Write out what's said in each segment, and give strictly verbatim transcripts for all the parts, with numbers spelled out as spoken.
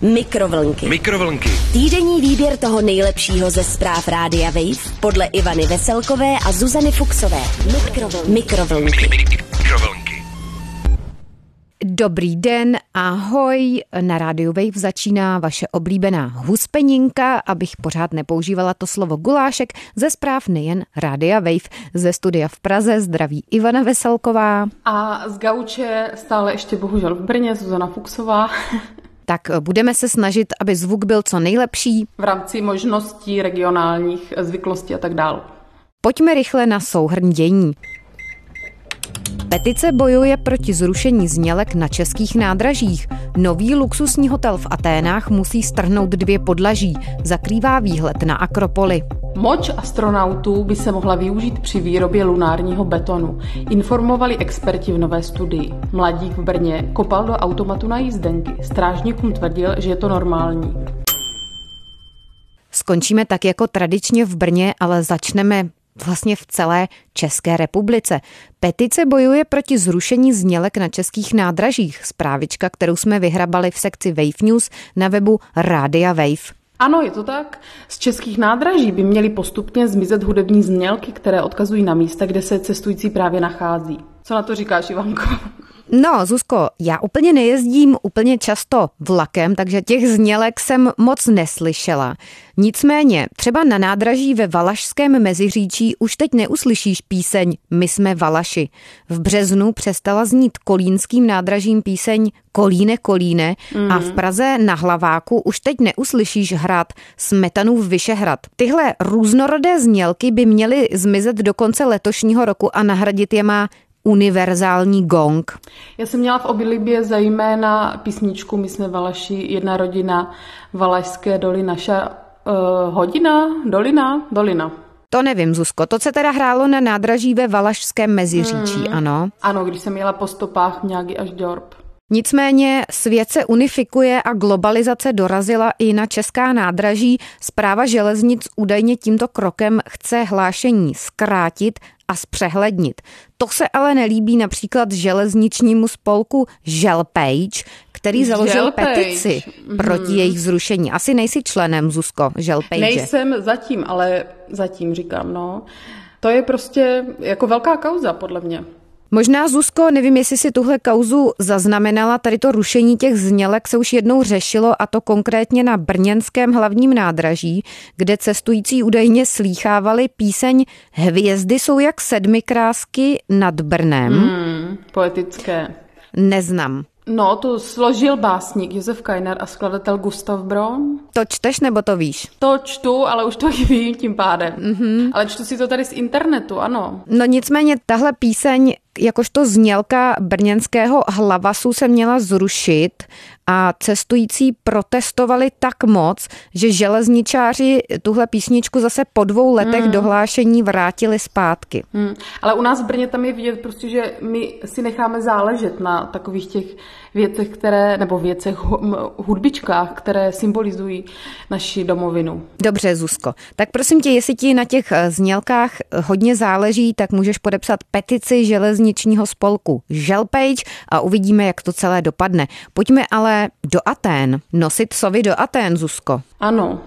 Mikrovlnky. Mikrovlnky. Týdenní výběr toho nejlepšího ze zpráv Rádia Wave podle Ivany Veselkové a Zuzany Fuxové. Mikrovlnky. Mikrovlnky. Mikrovlnky. Dobrý den, ahoj, na Rádiu Wave začíná vaše oblíbená huspeninka, abych pořád nepoužívala to slovo gulášek, ze zpráv nejen Rádia Wave. Ze studia v Praze zdraví Ivana Veselková. A z gauče stále ještě bohužel v Brně Zuzana Fuxová. Tak budeme se snažit, aby zvuk byl co nejlepší. V rámci možností regionálních zvyklostí a tak dál. Pojďme rychle na souhrn dění. Petice bojuje proti zrušení znělek na českých nádražích. Nový luxusní hotel v Aténách musí strhnout dvě podlaží. Zakrývá výhled na Akropoli. Moč astronautů by se mohla využít při výrobě lunárního betonu. Informovali experti v nové studii. Mladík v Brně kopal do automatu na jízdenky. Strážníkům tvrdil, že je to normální. Skončíme tak jako tradičně v Brně, ale začneme vlastně v celé České republice. Petice bojuje proti zrušení znělek na českých nádražích. Zprávička, kterou jsme vyhrabali v sekci Wave News na webu Rádia Wave. Ano, je to tak. Z českých nádraží by měly postupně zmizet hudební znělky, které odkazují na místa, kde se cestující právě nachází. Co na to říkáš, Ivanko? No, Zuzko, já úplně nejezdím úplně často vlakem, takže těch znělek jsem moc neslyšela. Nicméně, třeba na nádraží ve Valašském Meziříčí už teď neuslyšíš píseň My jsme Valaši. V březnu přestala znít kolínským nádražím píseň Kolíne, Kolíne mm. a v Praze na Hlaváku už teď neuslyšíš hrát Smetanův Vyšehrad. Tyhle různorodé znělky by měly zmizet do konce letošního roku a nahradit je má univerzální gong. Já jsem měla v oblibě zejména písničku My jsme Valaši, jedna rodina, Valašské doly, naša uh, hodina, dolina, dolina. To nevím, Zuzko, to se teda hrálo na nádraží ve Valašském Meziříčí, hmm. ano? Ano, když jsem jela po stopách Mňágy až Dorp. Nicméně svět se unifikuje a globalizace dorazila i na česká nádraží. Správa železnic údajně tímto krokem chce hlášení zkrátit a zpřehlednit. To se ale nelíbí například železničnímu spolku Želpage, který založil Želpage. petici mm-hmm. proti jejich zrušení. Asi nejsi členem, Zuzko, Želpage. Nejsem zatím, ale zatím říkám, no. To je prostě jako velká kauza, podle mě. Možná, Zuzko, nevím, jestli si tuhle kauzu zaznamenala, tady to rušení těch znělek se už jednou řešilo, a to konkrétně na brněnském hlavním nádraží, kde cestující údajně slýchávali píseň Hvězdy jsou jak sedmikrásky nad Brnem. Hmm, poetické. Neznám. No, to složil básník Josef Kajnar a skladatel Gustav Bron. To čteš, nebo to víš? To čtu, ale už to i vím tím pádem. Mm-hmm. Ale čtu si to tady z internetu, ano. No nicméně tahle píseň jakožto znělka brněnského Hlavasu se měla zrušit a cestující protestovali tak moc, že železničáři tuhle písničku zase po dvou letech hmm. dohlášení vrátili zpátky. Hmm. Ale u nás v Brně tam je vidět prostě, že my si necháme záležet na takových těch věcech, které, nebo věcech, hudbičkách, které symbolizují naši domovinu. Dobře, Zuzko. Tak prosím tě, jestli ti na těch znělkách hodně záleží, tak můžeš podepsat petici železničního spolku Želpage a uvidíme, jak to celé dopadne. Pojďme ale do Atén. Nosit sovy do Atén, Zuzko. Ano.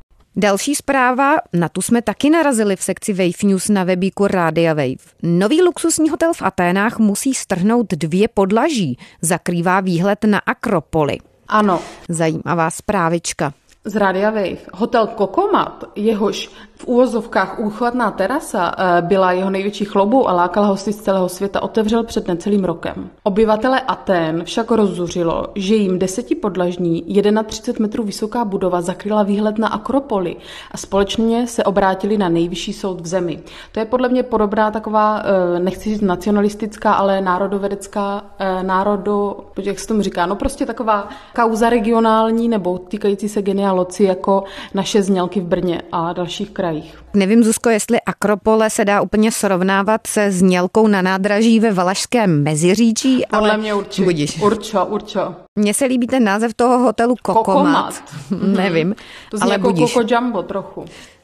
Další zpráva, na tu jsme taky narazili v sekci Wave News na webíku Rádia Wave. Nový luxusní hotel v Aténách musí strhnout dvě podlaží. Zakrývá výhled na Akropoli. Ano. Zajímavá zprávička. Z Rádia Wave. Hotel Kokomat, jehož v úvozovkách úchvatná terasa byla jeho největší chloubou a lákala hosty z celého světa, otevřel před necelým rokem. Obyvatele Atén však rozzuřilo, že jim desetipodlažní, třicet jedna metrů vysoká budova zakryla výhled na Akropoli a společně se obrátili na nejvyšší soud v zemi. To je podle mě podobná taková, nechci říct nacionalistická, ale národovedecká, národo, jak se tomu říká, no prostě taková kauza regionální nebo týkající se genealoci jako naše znělky v Brně a dalších krajích. Nevím, Zuzko, jestli Akropole se dá úplně srovnávat se znělkou na nádraží ve Valašském Meziříčí, podle ale mě určitě. Budíš. Určo, určo. Mně se líbí ten název toho hotelu Kokomat. Kokomat. Nevím, To zní ale jako budíš. Coco Jumbo trochu.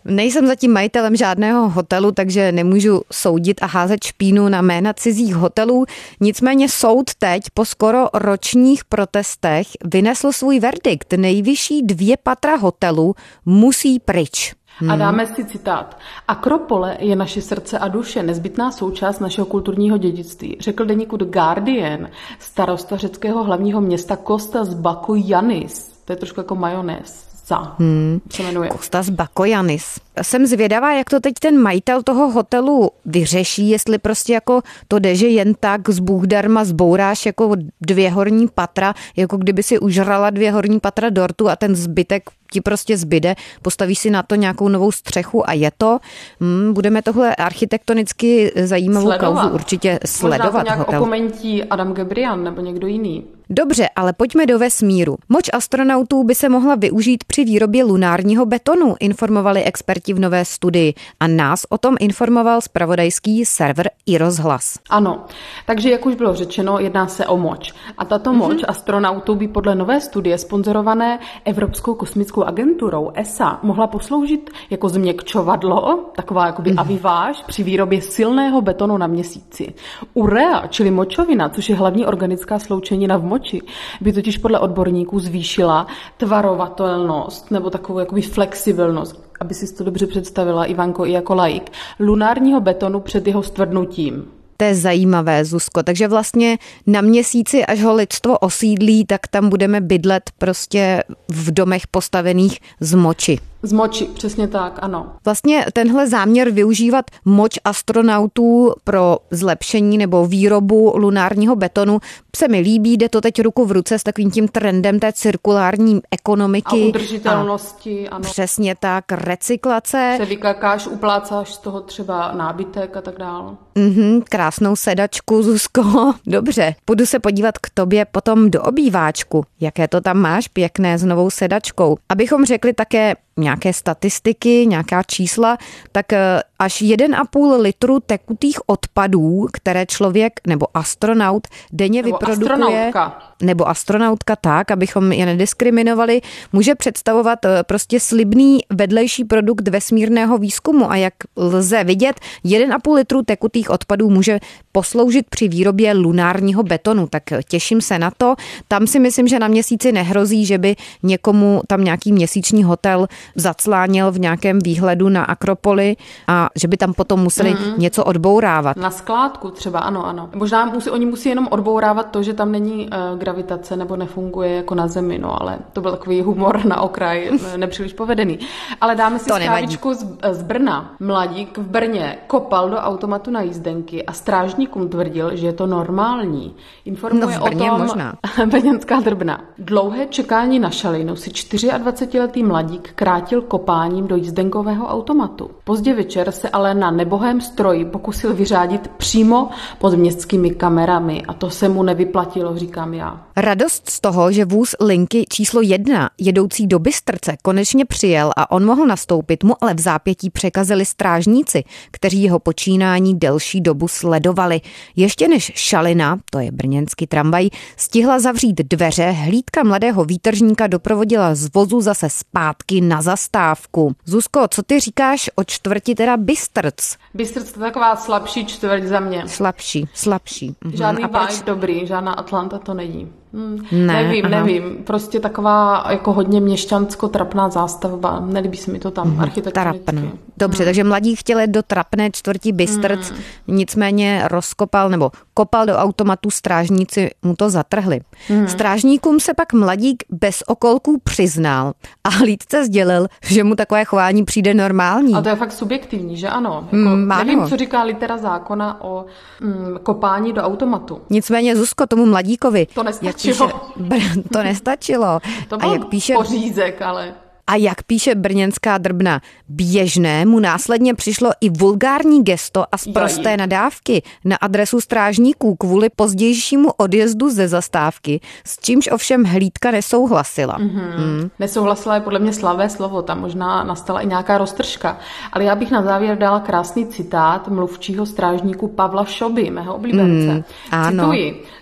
Nejsem zatím majitelem žádného hotelu, takže nemůžu soudit a házet špínu na jména cizích hotelů. Nicméně soud teď po skoro ročních protestech vynesl svůj verdikt. Nejvyšší dvě patra hotelu musí pryč. Hmm. A dáme si citát. Akropole je naše srdce a duše, nezbytná součást našeho kulturního dědictví, řekl deníku The Guardian starosta řeckého hlavního města Kostas Bakoyannis. To je trošku jako majonés. Hmm. se jmenuje. Kostas Bakoyannis. Jsem zvědavá, jak to teď ten majitel toho hotelu vyřeší, jestli prostě jako to jde, že jen tak z Bůh darma zbouráš jako dvě horní patra, jako kdyby si užrala dvě horní patra dortu a ten zbytek ti prostě zbyde, postavíš si na to nějakou novou střechu a je to. Hmm, budeme tohle architektonicky zajímavou sledovat. kauzu určitě sledovat. Možná to nějak hotel. okomentí Adam Gebrian nebo někdo jiný. Dobře, ale pojďme do vesmíru. Moč astronautů by se mohla využít při výrobě lunárního betonu, informovali experti v nové studii. A nás o tom informoval zpravodajský server iRozhlas. Ano, takže jak už bylo řečeno, jedná se o moč. A tato mm-hmm. moč astronautů by podle nové studie sponzorované Evropskou kosmickou agenturou E S A mohla posloužit jako změkčovadlo, taková jakoby mm-hmm. aviváž při výrobě silného betonu na Měsíci. Urea, čili močovina, což je hlavní organická sloučenina v moči, by totiž podle odborníků zvýšila tvarovatelnost nebo takovou jakoby flexibilnost, aby si to dobře představila, Ivanko, i jako laik, lunárního betonu před jeho stvrdnutím. To je zajímavé, Zuzko. Takže vlastně na Měsíci, až ho lidstvo osídlí, tak tam budeme bydlet prostě v domech postavených z moči. Z moči, přesně tak, ano. Vlastně tenhle záměr využívat moč astronautů pro zlepšení nebo výrobu lunárního betonu se mi líbí, jde to teď ruku v ruce s takovým tím trendem té cirkulární ekonomiky. A udržitelnosti, a ano. Přesně tak, recyklace. Se vykakáš, uplácáš z toho třeba nábytek a tak dále. Mhm, krásnou sedačku, Zuzko. Dobře, půjdu se podívat k tobě potom do obýváčku. Jaké to tam máš pěkné s novou sedačkou. Abychom řekli také nějaké statistiky, nějaká čísla, tak až jeden a půl litru tekutých odpadů, které člověk nebo astronaut denně nebo vyprodukuje, astronautka. nebo astronautka tak, abychom je nediskriminovali, může představovat prostě slibný vedlejší produkt vesmírného výzkumu a jak lze vidět, jeden a půl litru tekutých odpadů může posloužit při výrobě lunárního betonu, tak těším se na to. Tam si myslím, že na Měsíci nehrozí, že by někomu tam nějaký měsíční hotel zaclánil v nějakém výhledu na Akropoli a že by tam potom museli mm-hmm. něco odbourávat. Na skládku třeba, ano, ano. Možná musí, oni musí jenom odbourávat to, že tam není uh, gravitace nebo nefunguje jako na Zemi, no ale to byl takový humor na okraj, nepříliš povedený. Ale dáme si zprávičku z, z Brna. Mladík v Brně kopal do automatu na jízdenky a strážníkům tvrdil, že je to normální. Informuje no, v Brně o tom možná. Brněnská Drbna. Dlouhé čekání na šalinu si dvacetčtyřletý mladík krátil kopáním do jízdenkového automatu. Pozdě večer se ale na nebohém stroji pokusil vyřádit přímo pod městskými kamerami a to se mu nevyplatilo, říkám já. Radost z toho, že vůz linky číslo jedna jedoucí do Bystrce konečně přijel a on mohl nastoupit, mu ale v zápětí překazili strážníci, kteří jeho počínání delší dobu sledovali. Ještě než šalina, to je brněnský tramvaj, stihla zavřít dveře, hlídka mladého výtržníka doprovodila z vozu zase zpátky na zastávku. Zuzko, co ty říkáš o čtvrti teda Bystrc? Bystrc to je taková slabší čtvrť za mě. Slabší, slabší. Žádný vibe proč... dobrý, žádná Atlanta to není. Hmm, ne, nevím, aha. nevím. Prostě taková jako hodně měšťansko-trapná zástavba. Nelíbí se mi to tam mm, architektonicky. Trapné. Dobře, hmm. takže mladí chtěli do trapné čtvrti Bystrc, hmm. nicméně rozkopal nebo kopal do automatu, strážníci mu to zatrhli. Hmm. Strážníkům se pak mladík bez okolků přiznal a hlídce sdělil, že mu takové chování přijde normální. A to je fakt subjektivní, že ano? Jako, hmm, nevím, co říká litera zákona o mm, kopání do automatu. Nicméně, Zuzko, tomu mladíkovi... To nestačilo. Píše, to nestačilo. To byl a jak píše, pořízek, ale... A jak píše Brněnská Drbna, běžné mu následně přišlo i vulgární gesto a sprosté nadávky na adresu strážníků kvůli pozdějšímu odjezdu ze zastávky, s čímž ovšem hlídka nesouhlasila. Mm-hmm. Mm. Nesouhlasila je podle mě slavé slovo, tam možná nastala i nějaká roztržka. Ale já bych na závěr dala krásný citát mluvčího strážníku Pavla Šoby, mého oblíbence. Mm, ano. Cituji,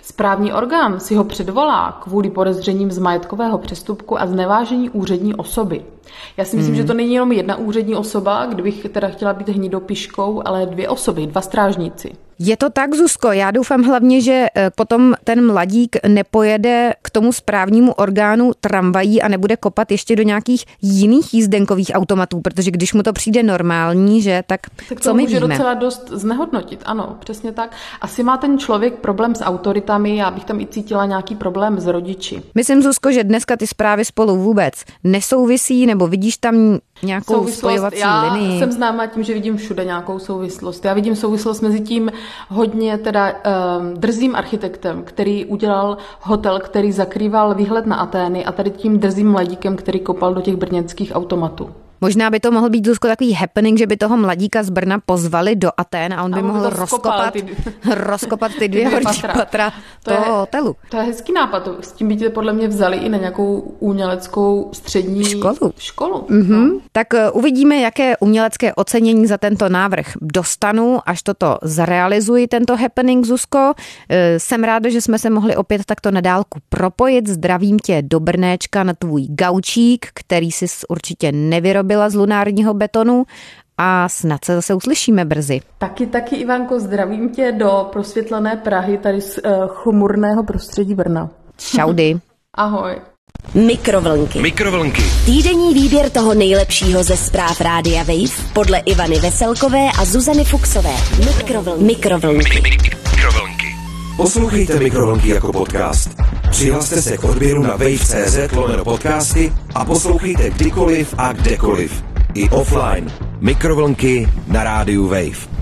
Správní orgán si ho předvolá kvůli podezřením z majetkového přestupku a znevážení úřední osoby. Já si myslím, hmm. že to není jenom jedna úřední osoba, kdybych teda chtěla být hnidopiškou, ale dvě osoby, dva strážníci. Je to tak, Zuzko, já doufám hlavně, že potom ten mladík nepojede k tomu správnímu orgánu tramvají a nebude kopat ještě do nějakých jiných jízdenkových automatů, protože když mu to přijde normální, že, tak, tak co my víme? To může docela dost znehodnotit, ano, přesně tak. Asi má ten člověk problém s autoritami, já bych tam i cítila nějaký problém s rodiči. Myslím, Zuzko, že dneska ty zprávy spolu vůbec nesouvisí, nebo vidíš tam nějakou spojovací já linii? Já jsem známa tím, že vidím všude nějakou souvislost. Já vidím souvislost mezi tím hodně teda um, drzým architektem, který udělal hotel, který zakrýval výhled na Atény a tady tím drzým mladíkem, který kopal do těch brněnských automatů. Možná by to mohl být, Zuzko, takový happening, že by toho mladíka z Brna pozvali do Atén a on by a mohl rozkopat ty, rozkopat ty dvě, dvě horší patra, patra to toho je, hotelu. To je hezký nápad. S tím by tě podle mě vzali i na nějakou uměleckou střední školu. školu. Mm-hmm. No. Tak uvidíme, jaké umělecké ocenění za tento návrh dostanu, až toto zrealizuji, tento happening, Zuzko. Jsem ráda, že jsme se mohli opět takto na dálku propojit. Zdravím tě do Brnéčka na tvůj gaučík, který jsi určitě nevyrobil z lunárního betonu a snad se zase uslyšíme brzy. Taky, taky, Ivanko, zdravím tě do prosvětlené Prahy, tady z uh, chmurného prostředí Brna. Čaudy. Ahoj. Mikrovlnky. Mikrovlnky. Týdenní výběr toho nejlepšího ze zpráv Rádia Wave podle Ivany Veselkové a Zuzany Fuksové. Mikrovlnky. Mikrovlnky. Mikrovlnky. Poslouchejte Mikrovlnky jako podcast. Přihlaste se k odběru na wave tečka cé zet lomeno podcasty a poslouchejte kdykoliv a kdekoliv. I offline. Mikrovlnky na rádiu Wave.